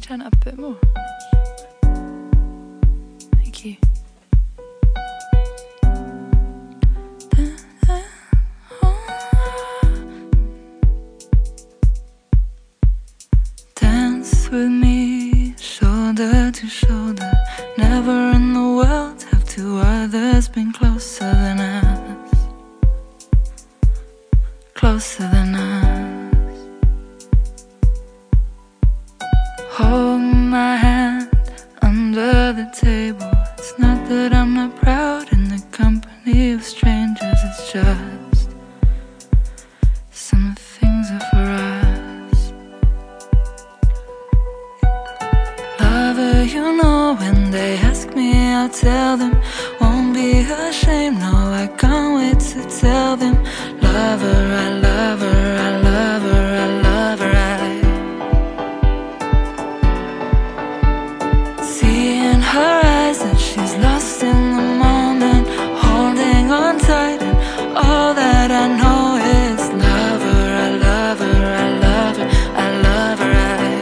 turn it up a bit more? Thank you. Dance with me, shoulder to shoulder. Never in the world have two others been closer than us. Closer than us. Hold my hand under the table. It's not that I'm not proud in the company of strangers. It's just some things are for us. Lover, you know when they ask me, I'll tell them. Won't be ashamed, no, I can't wait to tell them. Lover, I love her, I love her, I love her, I see in her eyes that she's lost in the moment, holding on tight, and all that I know is love her, I love her, I love her, I love her,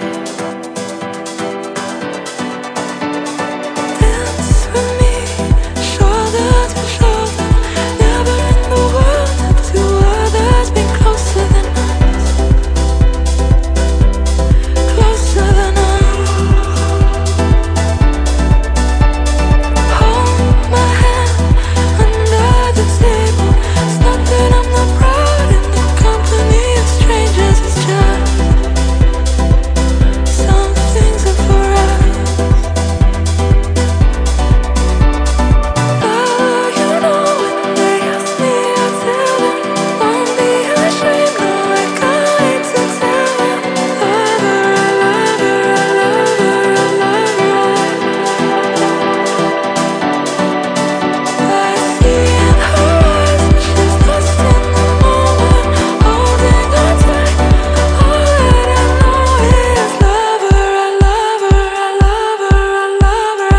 dance with me, shoulder to shoulder. Never in the world have two others been closer than us. Closer than us. Hold my hand under the table. It's not that I'm not proud in the company of strangers. It's just some things are for us. Oh, you know when they ask me, I'll tell them. Won't be ashamed, no, I can't wait to tell them. Love her, I love her, I love her, I love her. I see in her eyes that she's lost in the moment, holding on tight. All that I know is love her, I love her, I love her, I love her,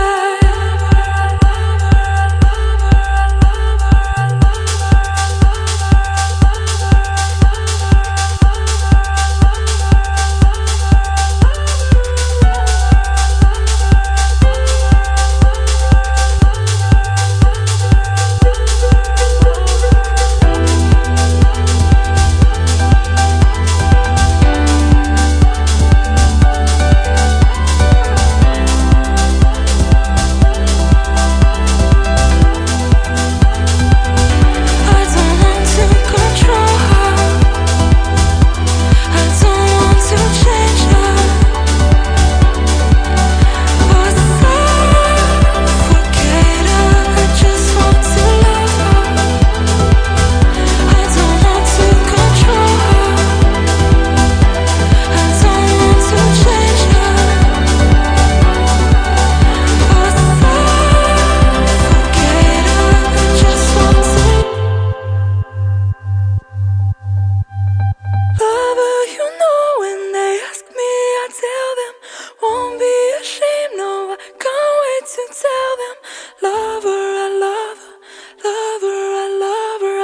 I don't want to control her. I don't want to change her. Or suffocate her. I just want to love her. I don't want to control her. I don't want to change her. Or suffocate her. I just want to love her, you know when they ask me, I tell them. Won't be ashamed, no, I can't wait to tell them. Love her, I love her, love her, I love her,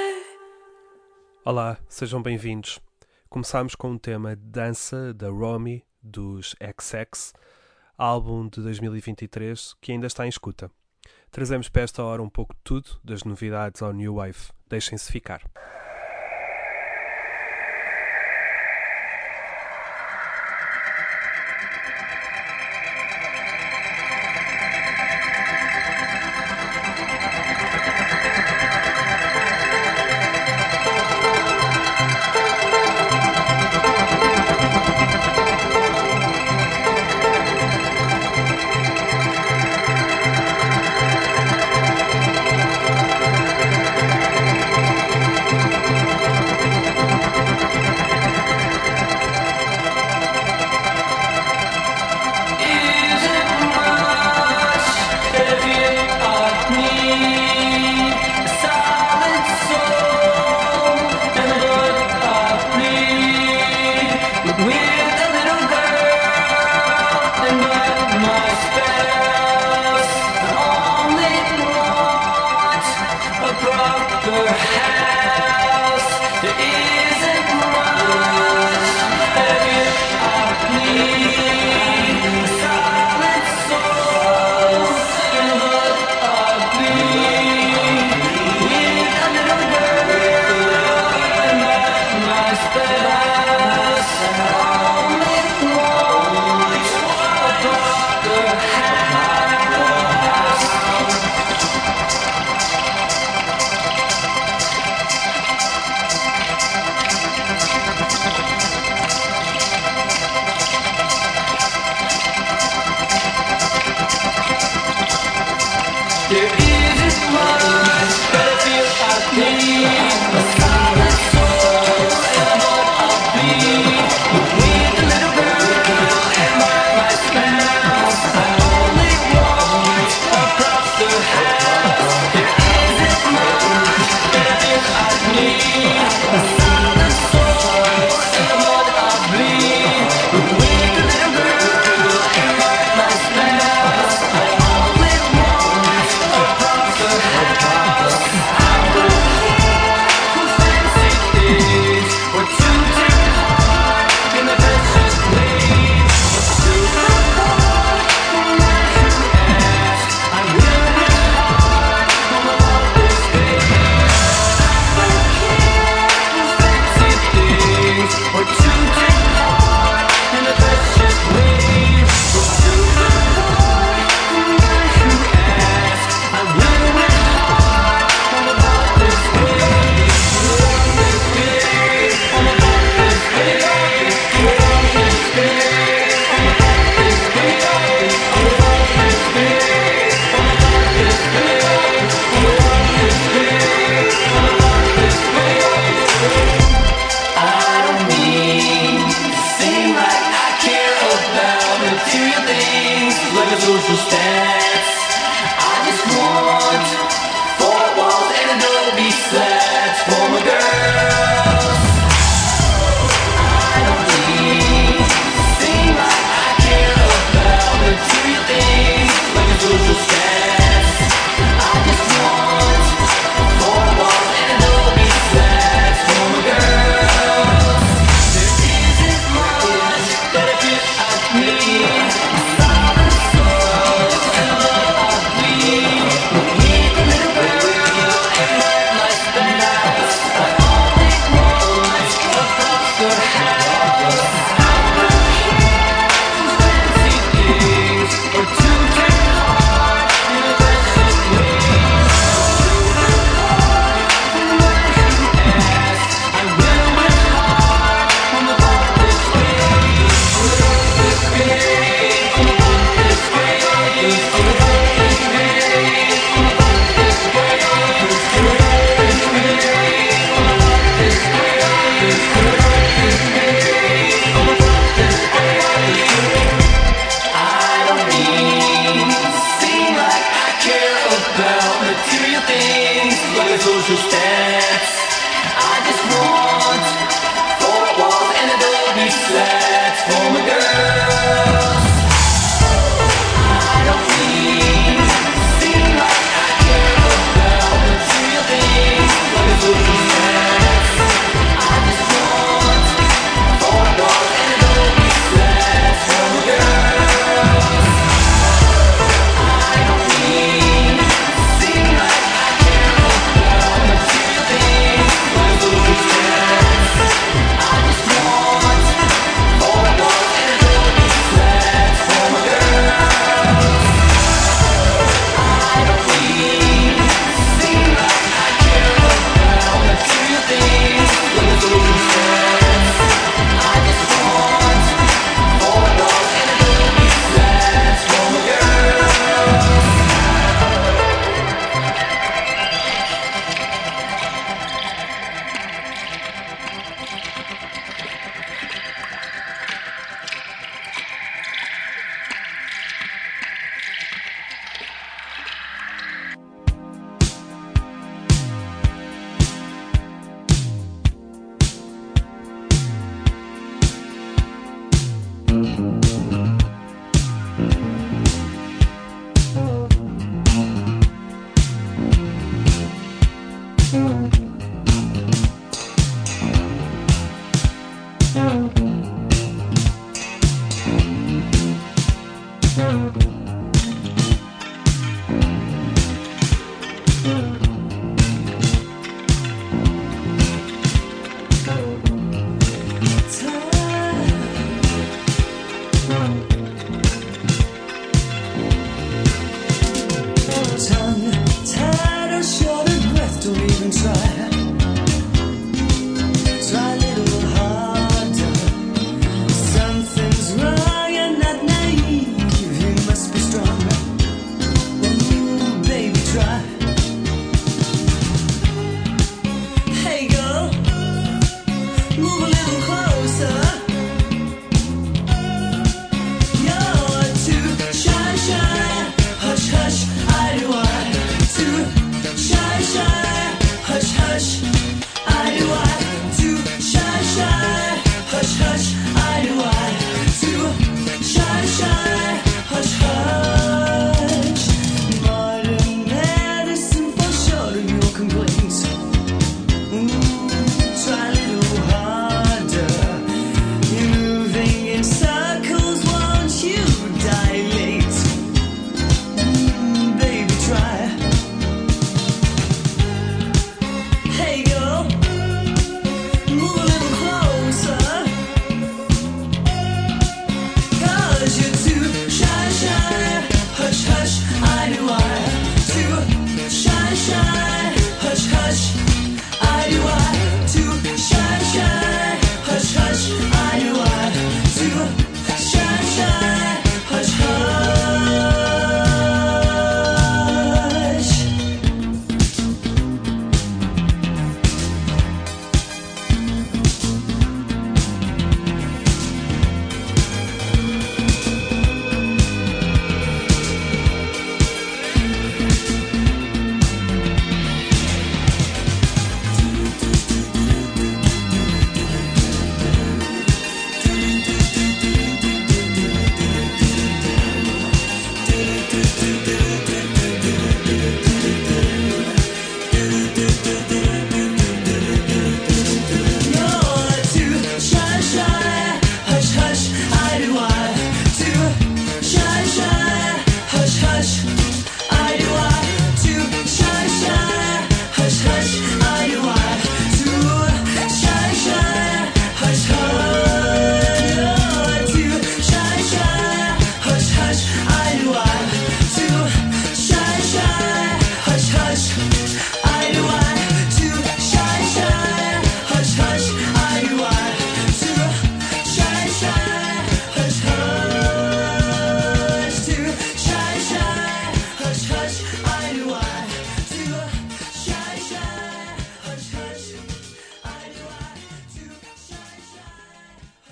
Olá, sejam bem-vindos. Começámos com um tema Dança, da Romy, dos XX, álbum de 2023, que ainda está em escuta. Trazemos para esta hora um pouco de tudo, das novidades ao New Wave. Deixem-se ficar.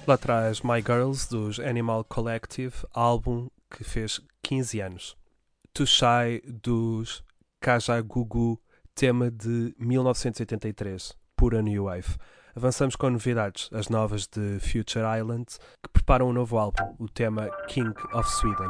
Lá atrás My Girls dos Animal Collective, álbum que fez 15 anos. Too Shy dos Kajagoogoo, tema de 1983, pura New Wave. Avançamos com novidades, as novas de Future Island, que preparam um novo álbum, o tema King of Sweden.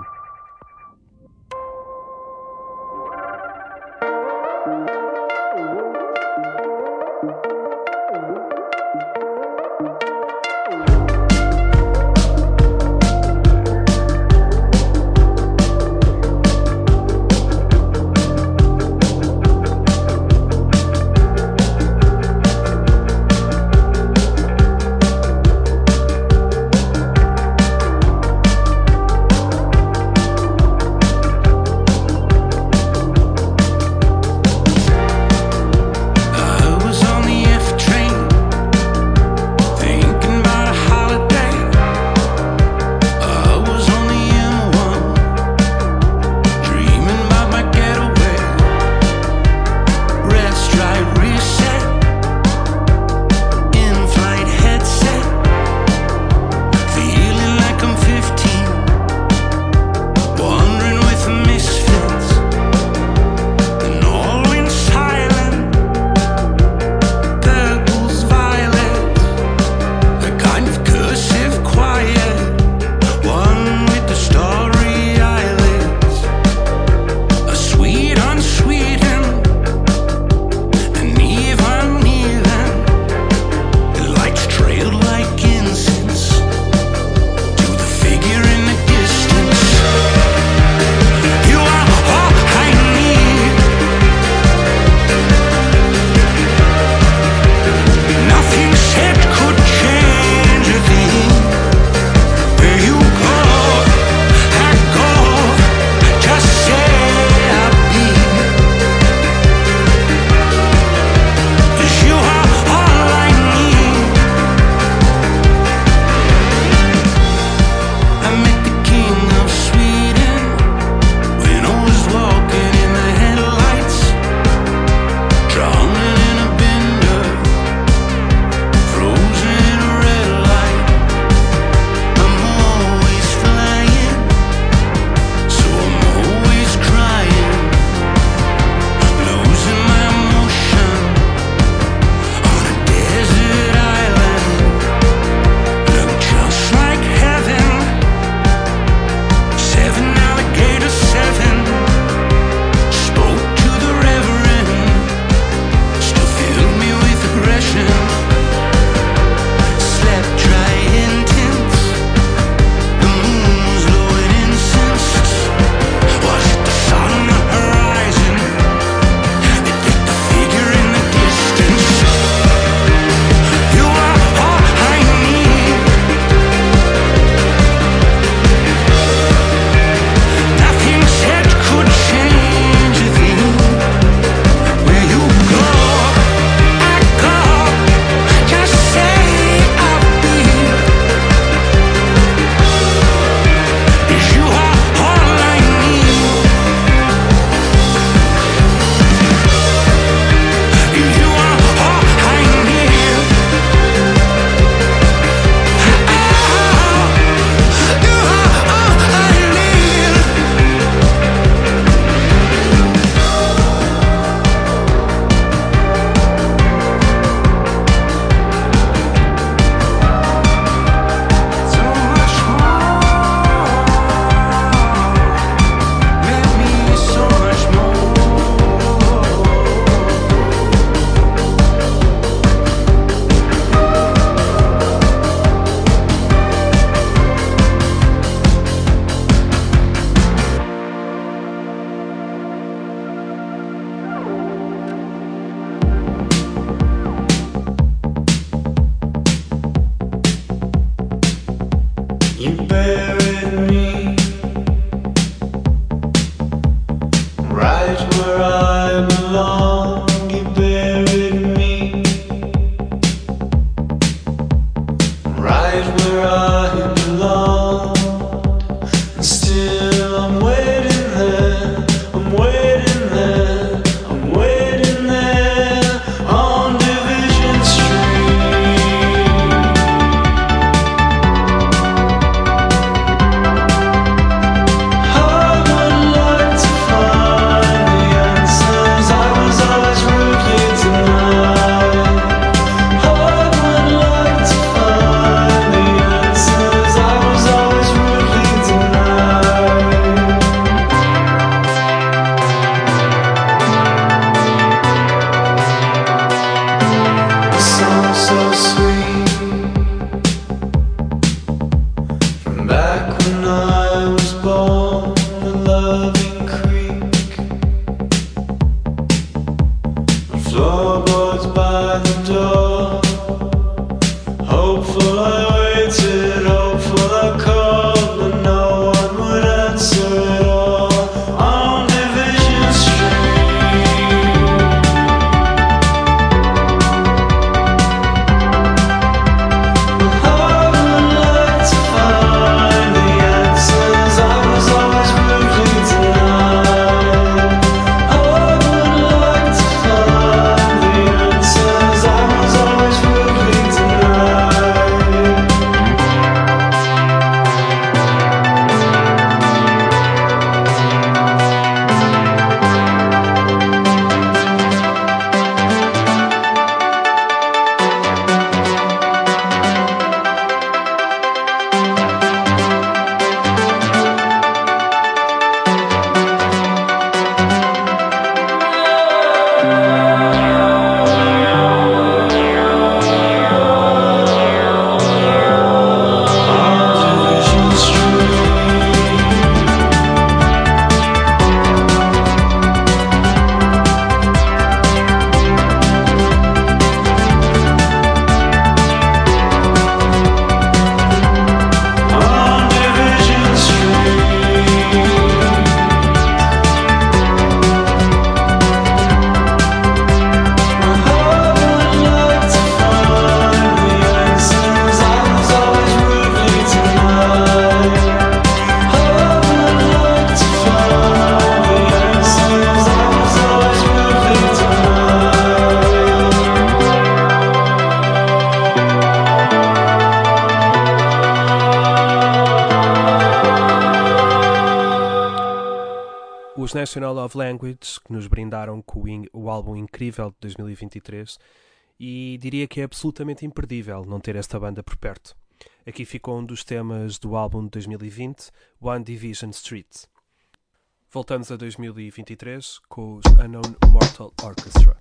National Love Language, que nos brindaram com o álbum incrível de 2023, e diria que é absolutamente imperdível não ter esta banda por perto. Aqui ficou um dos temas do álbum de 2020, One Division Street. Voltamos a 2023 com os Unknown Mortal Orchestra.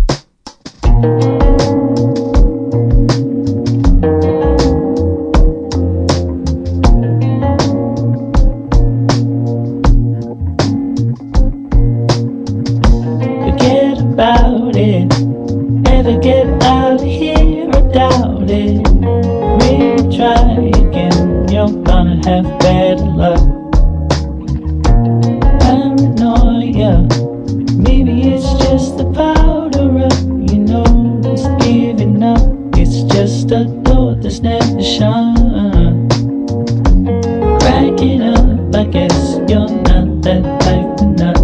Forget about it. Never get out of here, I doubt it. Really try again, you're gonna have better luck. Paranoia, maybe it's just the powder up. You know it's giving up. It's just a door that's never shut. Cracking up, I guess you're not that type of nut.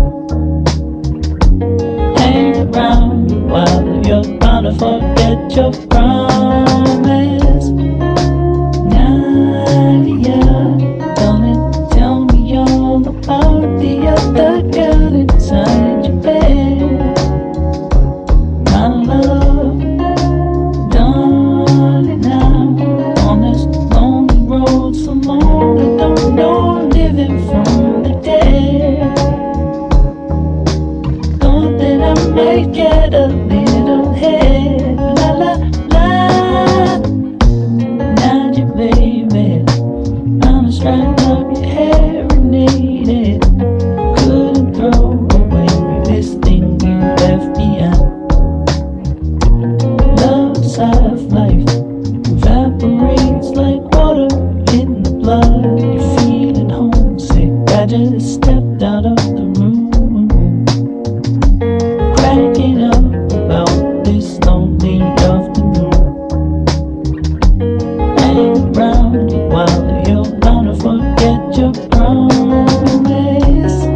Hang around while you're gonna forget your promise. Nadia, darling, tell me all about the other girl inside your bed. My love, darling, I'm on this lonely road so long I don't know living from the dead. Thought that I might get a little head. La la la. Now you baby, I'm straighten up your hair and need it. Couldn't throw away this thing you left behind. Love's half life evaporates like water in the blood. You're feeling homesick, I just stepped out of the room. Cracking up about this lonely afternoon. Hang around while you're gonna forget your promise.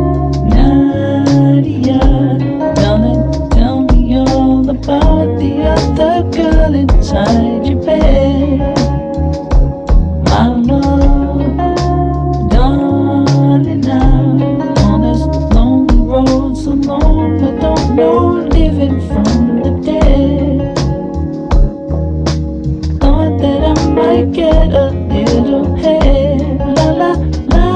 Nadia, darling, tell me all about the other girl inside your bed. My love, darling, I'm on this lonely road so long I don't know living from the dead. Thought that I might get a little head. La la la.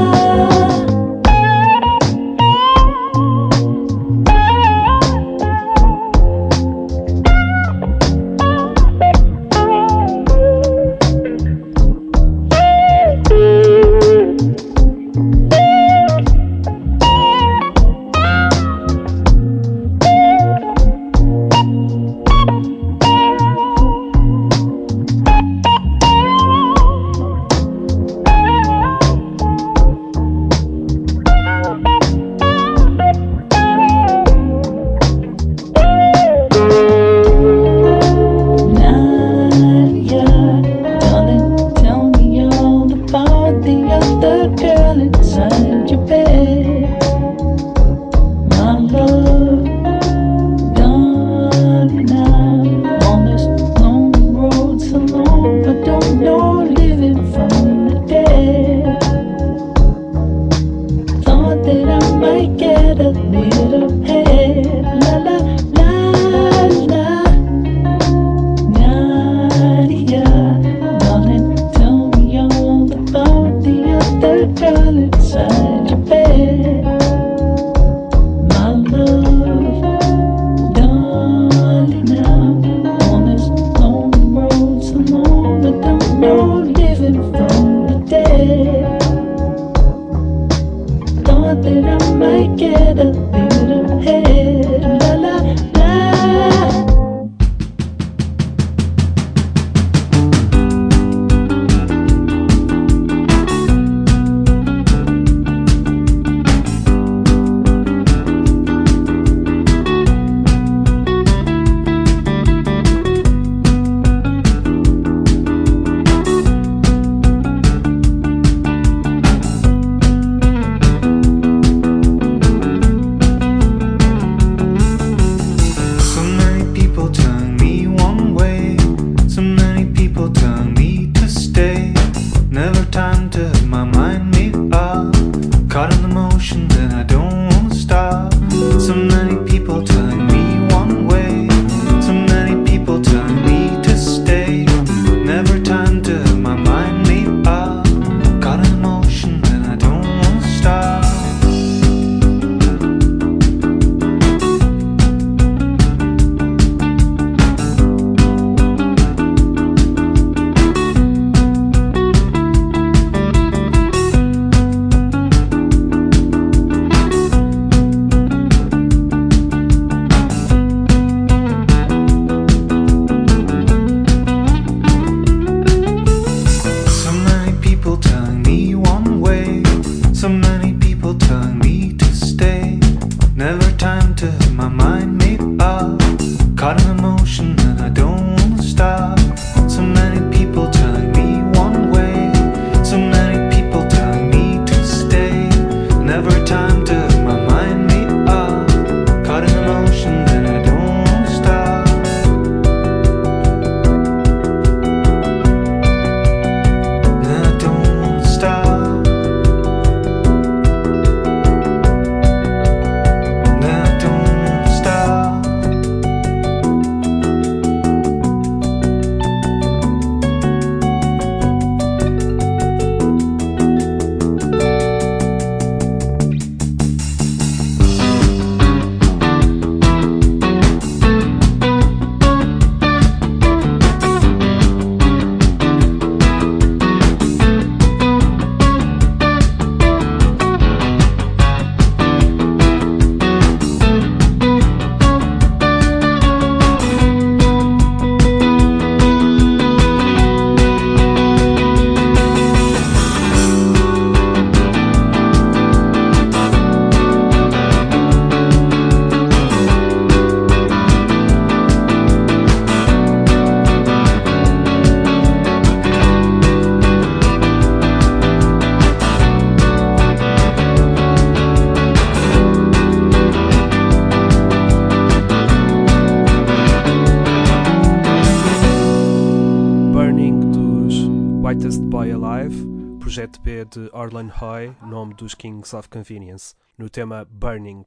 Whitest Boy Alive, projeto B de Orlan Hoy, nome dos Kings of Convenience, no tema Burning.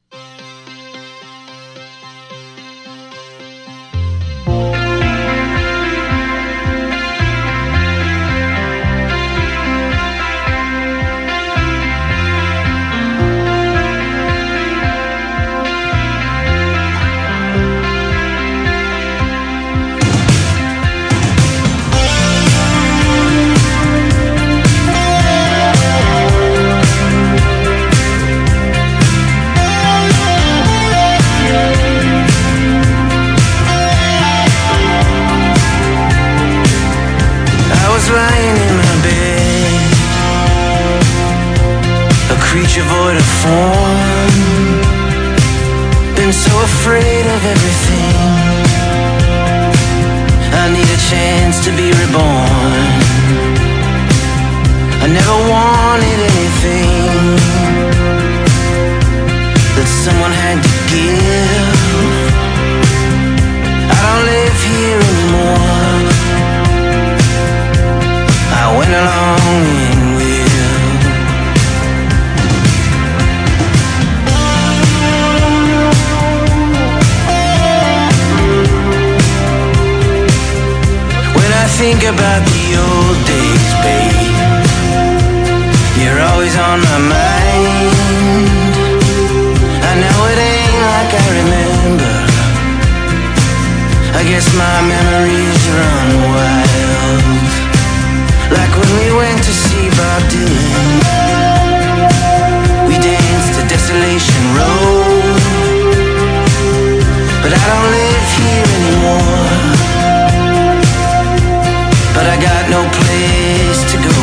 Lying in my bed, a creature void of form, been so afraid of everything. I need a chance to be reborn. I never wanted anything that someone had to give. I don't live here anymore. I went along in will. When I think about the old days, babe, you're always on my mind. I know it ain't like I remember. I guess my memories run wild. Like when we went to see Bob Dylan, we danced to Desolation Road. But I don't live here anymore. But I got no place to go.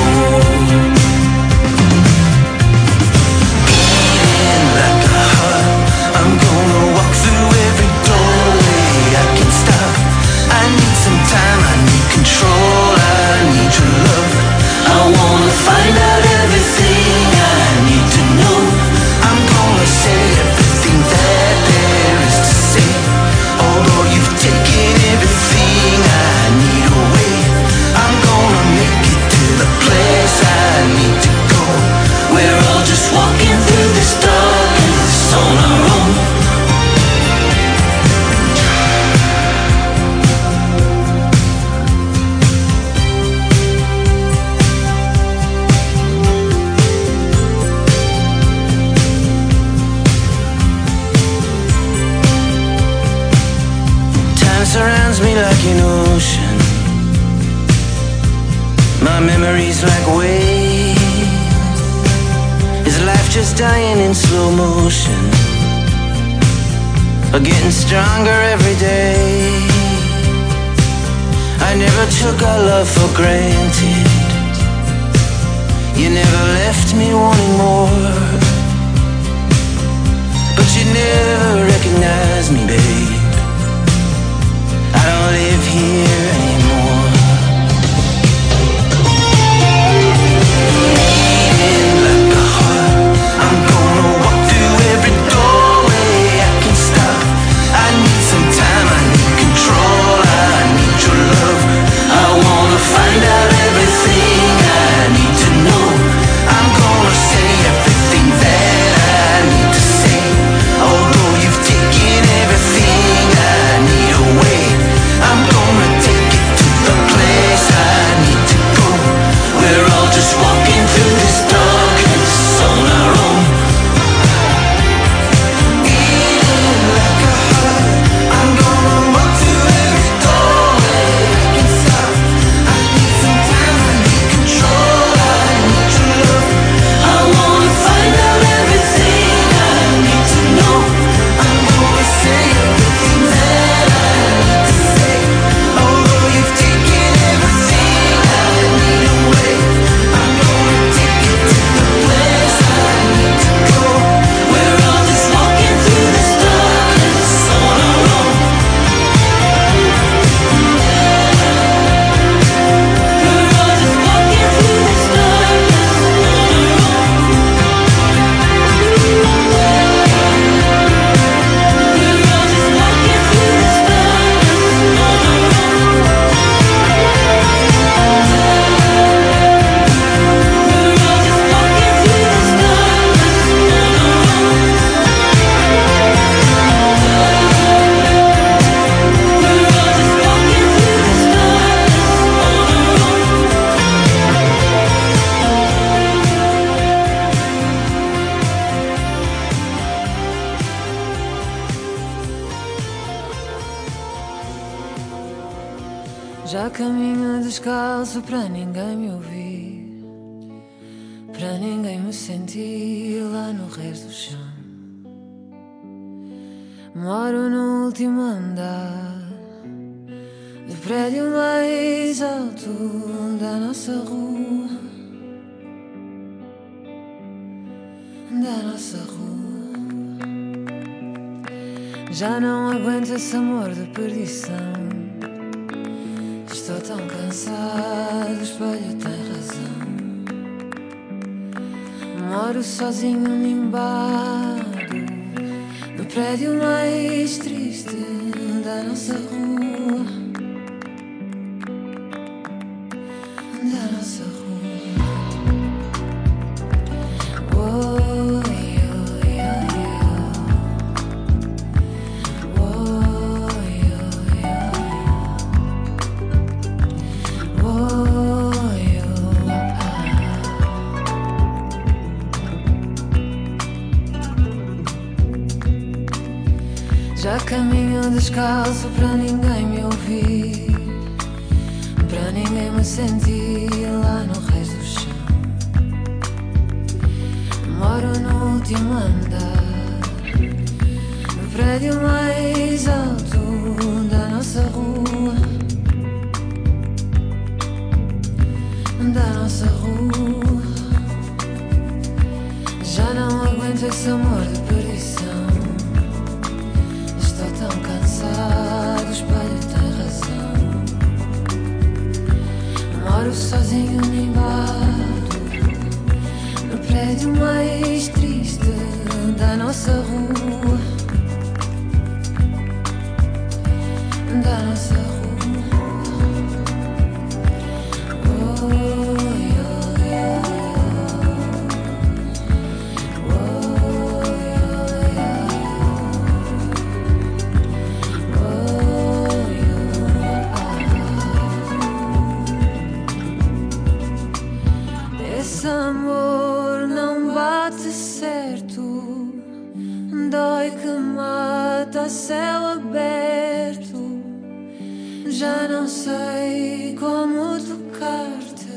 Beating like a heart, I'm gonna walk through every doorway I can stop. I need some time, I need control, I need your love. I wanna find out everything I need to know. I'm gonna say everything that there is to say. Although you've taken everything I need away, I'm gonna make it to the place I need to go. We're all just walking through this darkness on our own. Surrounds me like an ocean. My memories like waves. Is life just dying in slow motion, or getting stronger every day? I never took our love for granted. You never left me wanting more, but you never recognized me, babe. I don't live here anymore. Beating like a heart, I'm gonna walk through every doorway I can stop. I need some time, I need control, I need your love. I wanna find out everything I need to know. I'm gonna say everything that I need to say. Although you've taken everything I need away, I'm gonna take it to caminho descalço para ninguém me ouvir, para ninguém me sentir lá no resto do chão. Moro no último andar do prédio mais alto da nossa rua, da nossa rua. Já não aguento esse amor de perdição. Estou tão cansado, o espelho tem razão. Moro sozinho nimbado no prédio mais triste da nossa rua, da nossa rua. Já caminho descalço para ninguém me ouvir, para ninguém me sentir lá no resto do chão. Moro no último andar no prédio mais alto da nossa rua, da nossa rua. Já não aguento esse amor de perdição. Estou tão cansado, o espelho tem razão. Moro sozinho nimbado no prédio mais triste da nossa rua, da nossa rua. Esse amor não bate certo, dói que mata a céu aberto. Já não sei como tocar-te,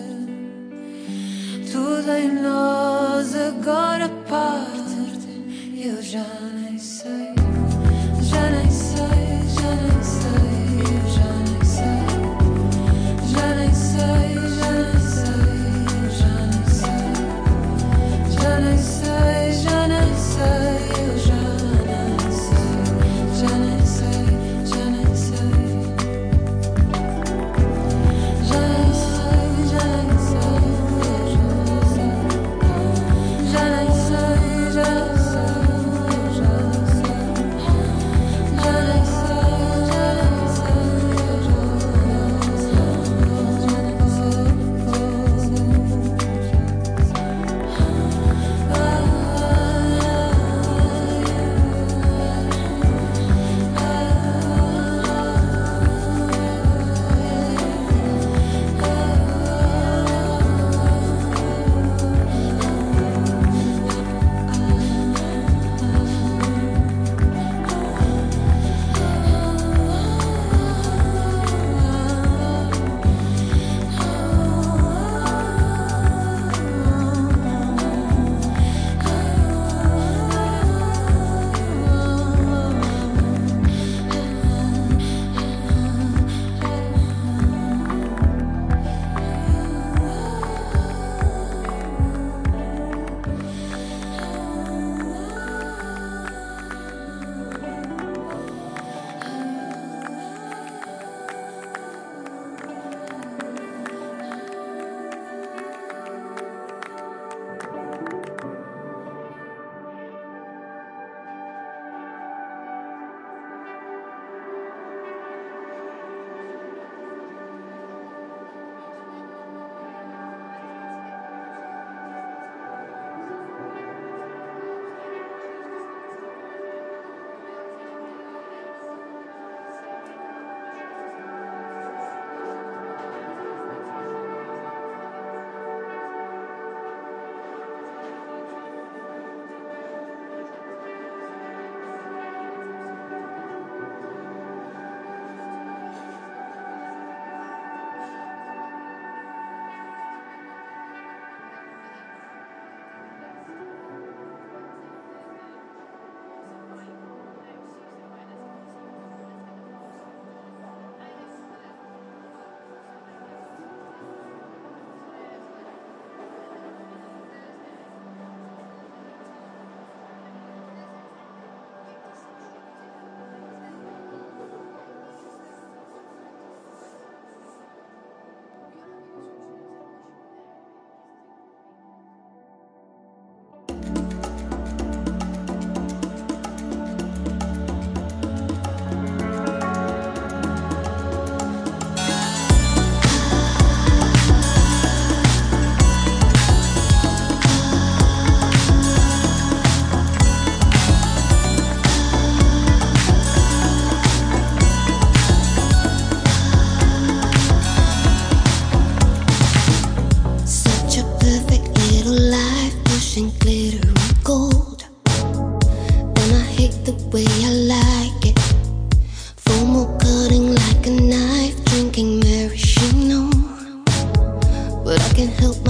tudo em nós agora parte. Eu já nem sei, já nem sei, já nem sei, eu já nem sei, já nem sei, já nem sei. Já nem sei, já nem sei, eu já nem sei, já nem sei, já nem sei, já nem sei, já nem sei, já nem sei, já nem sei, já nem sei, já nem sei.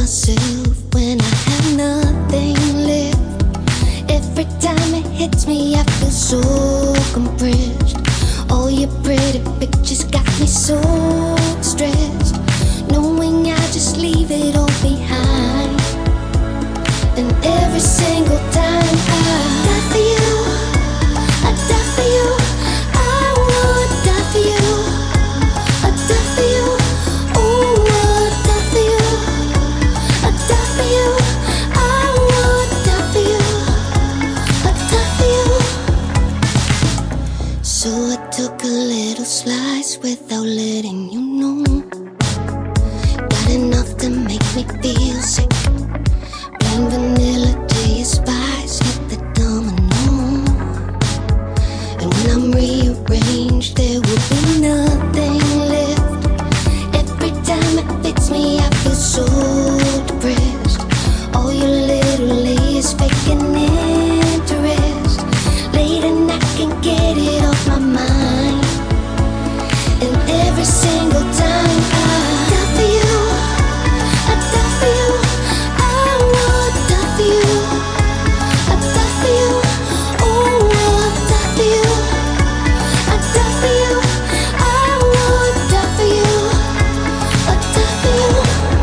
myself when I have nothing left. Every time it hits me, I feel so compressed. All your pretty pictures got me so stressed, knowing I just leave it all behind. And every single time I die for you, I die for you, I would die for you, I die for you, oh I die for you, I die for you, I would die for you, I die for you. So I took a little slice without letting you know. Got enough to make me feel sick. Plain vanilla to your spice, hit the domino. And when I'm rearranged, there will be nothing left. Every time it fits me, I feel so depressed. All your little layers faking interest. Late and I can't get it off my mind. And every single time I die for you, I die for you, I would die for you, I die for you, oh I die for you, I die for you, I would die for you, I die for you.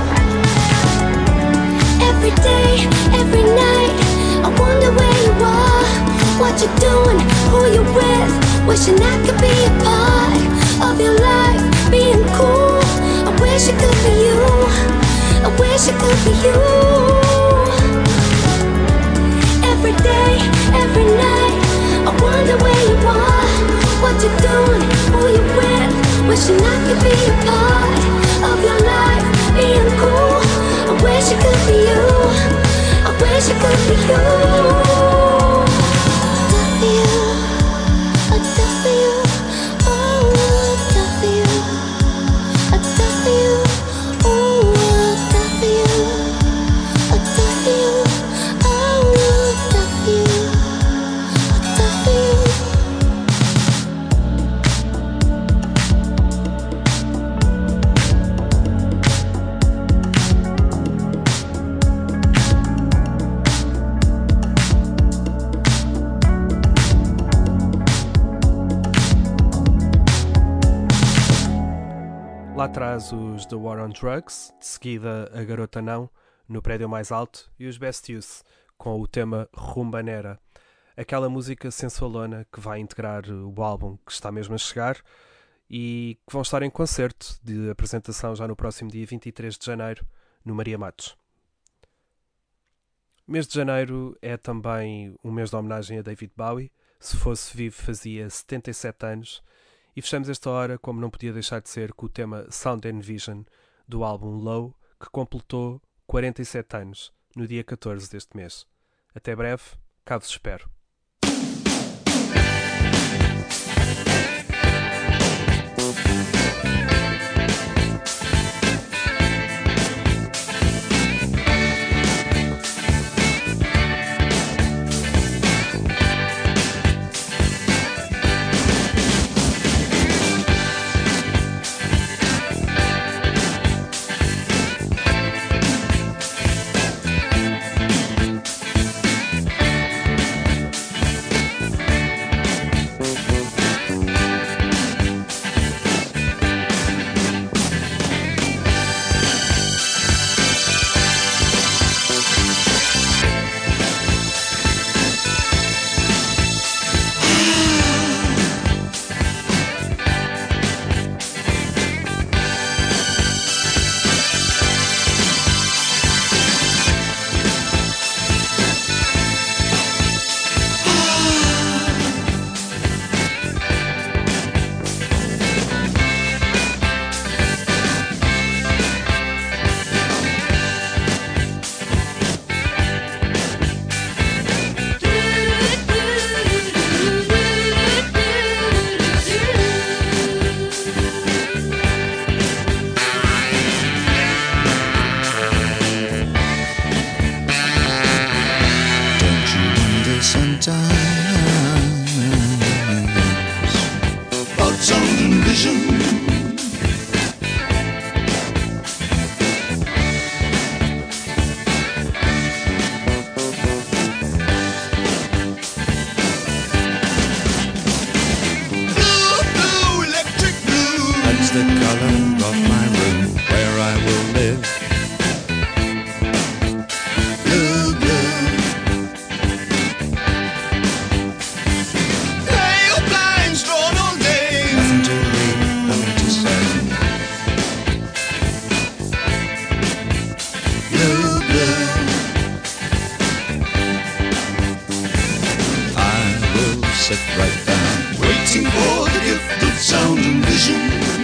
Every day, every night, I wonder where you are, what you're doing, who you're with. Wishing I could be a part of your life, being cool. I wish it could be you, I wish it could be you. Every day, every night, I wonder where you are, what you're doing, who you're with. Wishing I could be a part of your life, being cool. I wish it could be you, I wish it could be you. Die for you, I die for you, oh I die for you, I die for you, oh I die for you, I die for you, I would die for you, I die for you. Lá atrás os The War on Drugs, de seguida A Garota Não, no prédio mais alto, e os Best Youth, com o tema Rumbanera, aquela música sensualona que vai integrar o álbum que está mesmo a chegar e que vão estar em concerto de apresentação já no próximo dia 23 de janeiro, no Maria Matos. O mês de janeiro é também um mês de homenagem a David Bowie. Se fosse vivo fazia 77 anos. E fechamos esta hora, como não podia deixar de ser, com o tema Sound and Vision do álbum Low, que completou 47 anos, no dia 14 deste mês. Até breve, cá vos espero. I will sit right down, waiting for the gift of sound and vision.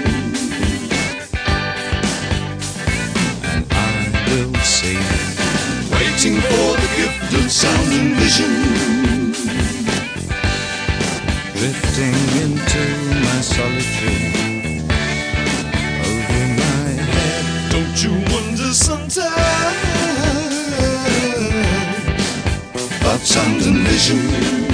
And I will sing, waiting for the gift of sound and vision. Drifting into my solitude, over my head. Don't you wonder sometimes about sound and vision?